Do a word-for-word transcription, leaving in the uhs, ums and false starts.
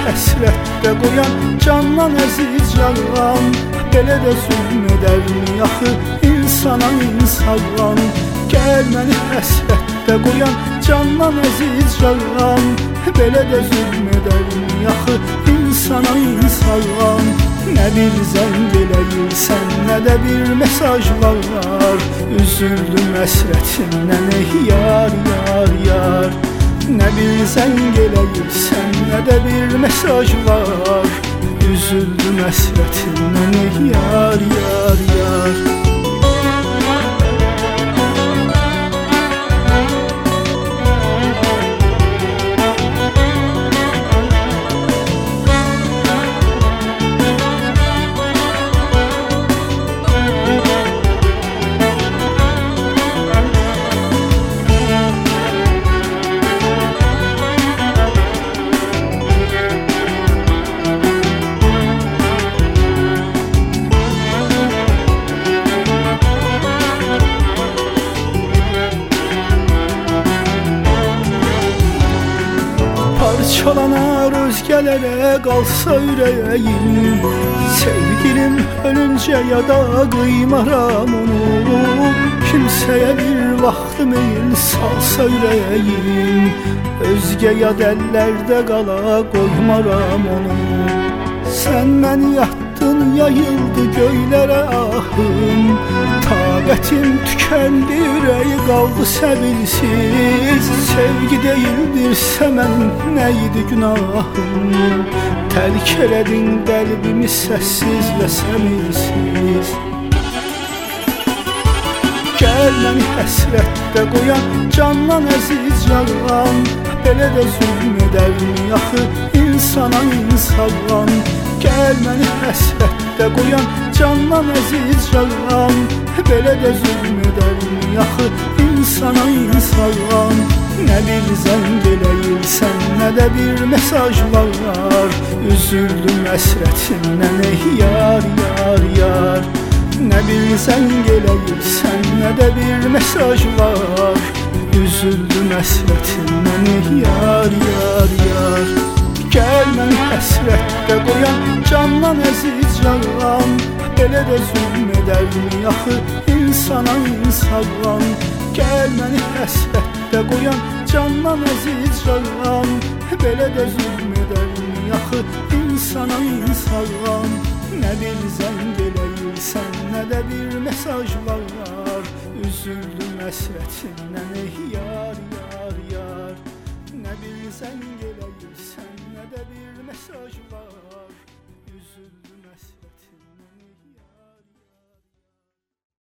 həsrətdə qoyan candan əziz yalan, belə də zülm edərmi axı insana insan? Gəl məni həsrətdə qoyan candan əziz yalan, belə də zülm edərmi axı insana insan? Nə bir zəng eləyirsən, nə də bir mesajlar, üzüldüm həsrətindən ey yar, yar, yar. Nə bir zəng eləyirsən, nə də bir mesajlar, üzüldüm həsrətindən ey yar, yar, yar. Parçalanar özgələrə qalsa ürəyim, sevgilim ölüncə yada qıymaram onu. Kimsəyə bir vaxt meyil salsa ürəyim, özgə yad əllərdə qala qoymaram onu. Sən məni yatdın, yayıldı göylərə ahım, taqətim tükəndi, ürəyi qaldı səbirsiz. Sevgi deyildirsə mən nə idi günahım, tərk elədin qəlbimi səssiz və səmirsiz. Gəl məni həsrətdə qoyan candan əziz yalan, belə də zülm edərmi axı insana insan? Gəl məni həsrətdə qoyan candan əziz yalan, belə də zülm edərmi axı insana insan? Nə bir zəng eləyirsən, nə də bir mesajlar, üzüldüm həsrətindən ey yar, yar, yar. Nə bir zəng eləyirsən, nə də bir mesajlar, üzüldüm həsrətindən ey yar, yar, yar. Gəl məni həsrətdə qoyan candan əziz yalan, belə də zülm edərmi axı insana insan? Gəl məni həsrətdə qoyan candan əziz yalan, belə də zülm edərmi axı insana insan? Nə bir zəng eləyirsən, nə də bir mesajlar, üzüldüm həsrətindən ey yar, yar, yar. Nə bir zəng eləyirsən, nə də bir mesajlar, üzüldüm həsrətindən.